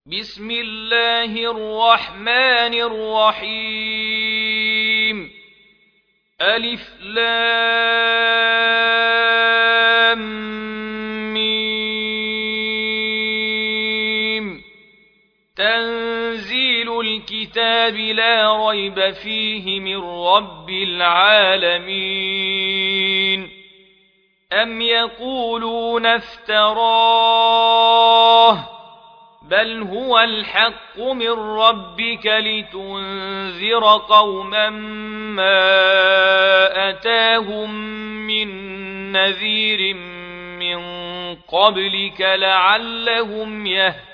بسم الله الرحمن الرحيم ألف لام ميم تنزيل الكتاب لا ريب فيه من رب العالمين أم يقولون افتراه بل هو الحق من ربك لتنذر قوما ما أتاهم من نذير من قبلك لعلهم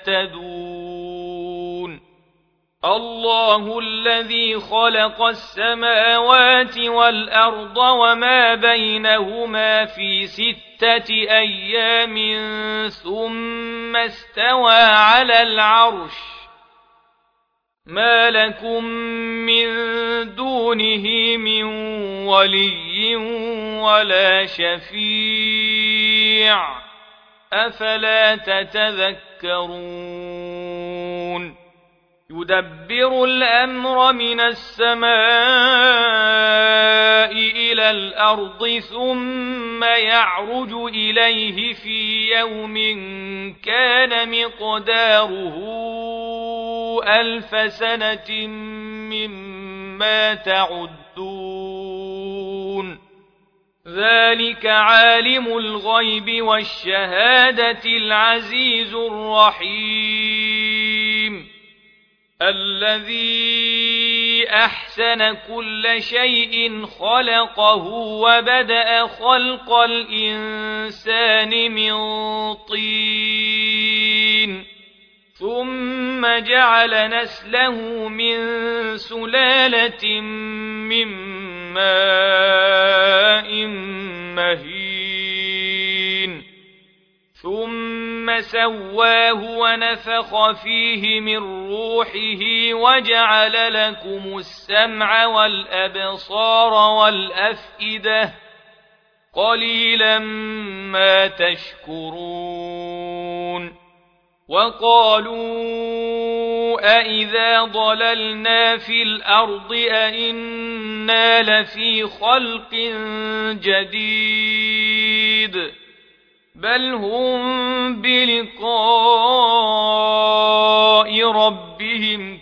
يهتدون الله الذي خلق السماوات والأرض وما بينهما في 6 أيام ثم استوى على العرش ما لكم من دونه من ولي ولا شفيع أفلا تتذكرون يدبر الأمر من السماء إلى الأرض ثم يعرج إليه في يوم كان مقداره 1000 سنة مما تعدون ذلك عالم الغيب والشهادة العزيز الرحيم الذي أحسن كل شيء خلقه وبدأ خلق الإنسان من طين ثم جعل نسله من سلالة من ماء مهين ثم سواه ونفخ فيه من روحه وجعل لكم السمع والأبصار والأفئدة قليلا ما تشكرون وقالوا أإذا ضللنا في الأرض أإنا لفي خلق جديد بل هم بلقاء ربهم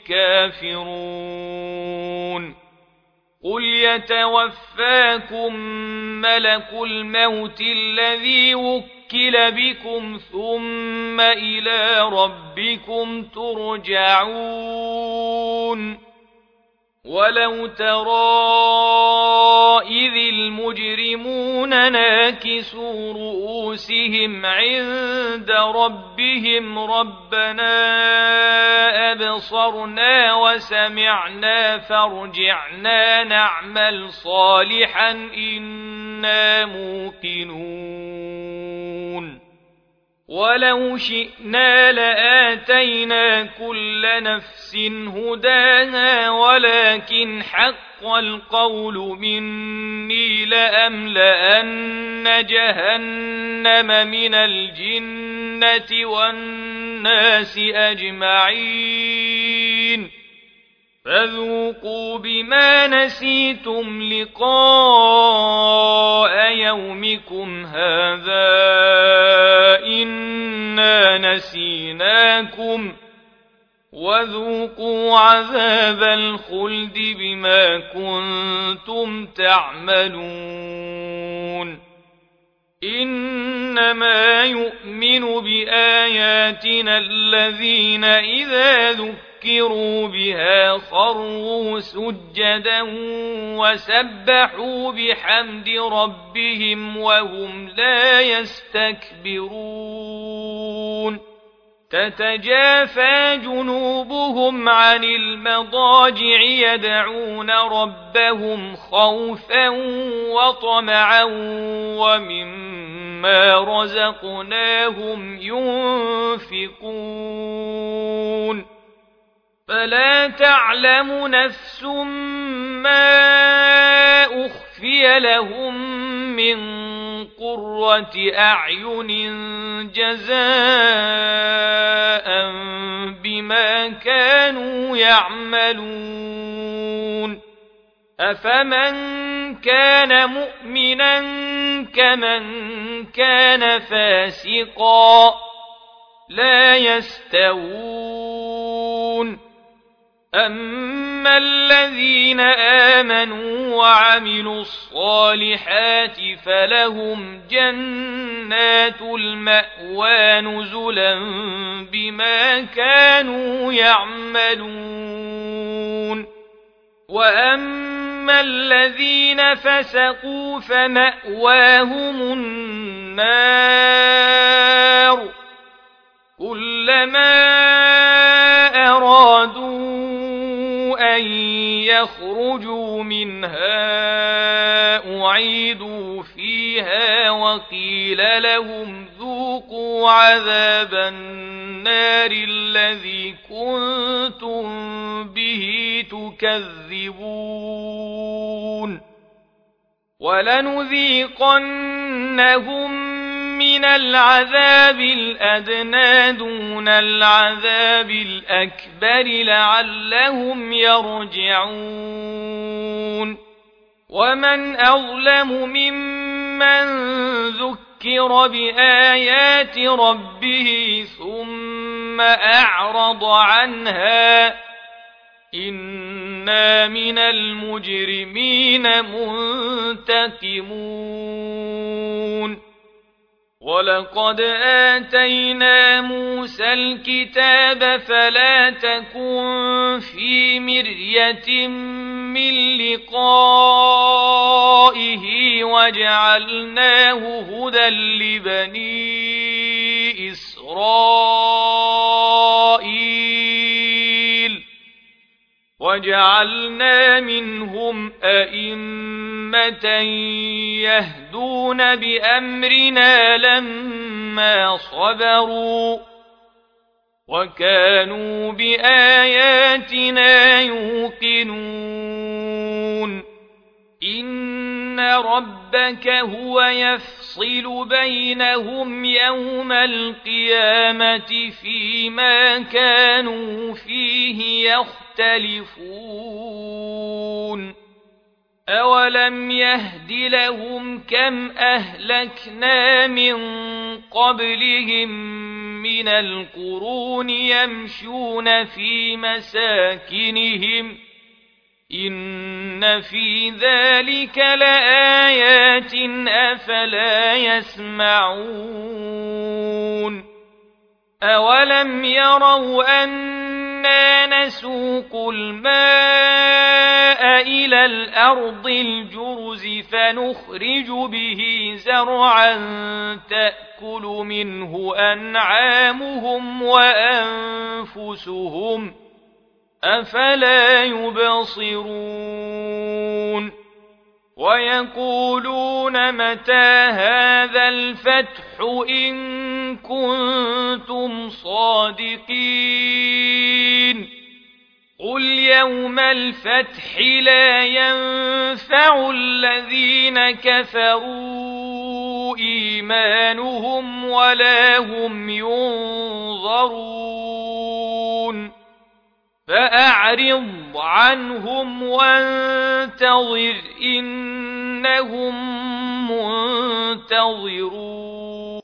كافرون قل يتوفاكم ملك الموت الذي وكل بكم ثم إلى ربكم ترجعون ولو ترى إذ المجرمون ناكسوا رؤوسهم عند ربهم ربنا أبصرنا وسمعنا فارجعنا نعمل صالحا إنا موقنون ولو شئنا لآتينا كل نفس هداها ولكن حق القول مني لأملأن جهنم من الجنة والناس أجمعين فذوقوا بما نسيتم لقاء يومكم هذا إنا نسيناكم وذوقوا عذاب الخلد بما كنتم تعملون إنما يؤمن بآياتنا الذين إذا ذكروا بها خروا سجدا وسبحوا بحمد ربهم وهم لا يستكبرون تتجافى جنوبهم عن المضاجع يدعون ربهم خوفا وطمعا ومما رزقناهم ينفقون فلا تعلم نفس ما أخفي لهم من قرة أعين جزاء بما بما كانوا يعملون أفمن كان مؤمنا كمن كان فاسقا لا يستوون أما الذين آمنوا وعملوا الصالحات فلهم جنات المأوى نزلا بما كانوا يعملون وأما الذين فسقوا فمأواهم النار كلما أرادوا أن يخرجوا منها أعيدوا فيها وقيل لهم ذوقوا عذاب النار الذي كنتم به تكذبون ولنذيقنهم من العذاب الأدنى دون العذاب الأكبر لعلهم يرجعون ومن أظلم ممن ذكر بآيات ربه ثم أعرض عنها إنا من المجرمين منتقمون ولقد آتينا موسى الكتاب فلا تكن في مرية من لقائه وجعلناه هدى لبني إسرائيل وجعلنا منهم أئمة يهدون بأمرنا لما صبروا وكانوا بآياتنا يوقنون إن ربك هو يفصل بينهم يوم القيامة فيما كانوا فيه يختلفون أولم يهد لهم كم أهلكنا من قبلهم من القرون يمشون في مساكنهم إن في ذلك لآيات أفلا يسمعون أولم يروا أنا نسوق الماء إلى الأرض الجرز فنخرج به زرعا تأكل منه أنعامهم وأنفسهم أفلا يبصرون ويقولون متى هذا الفتح إن كنتم صادقين قل يوم الفتح لا ينفع الذين كفروا إيمانهم ولا هم ينظرون فأعرض عنهم وانتظر إنهم منتظرون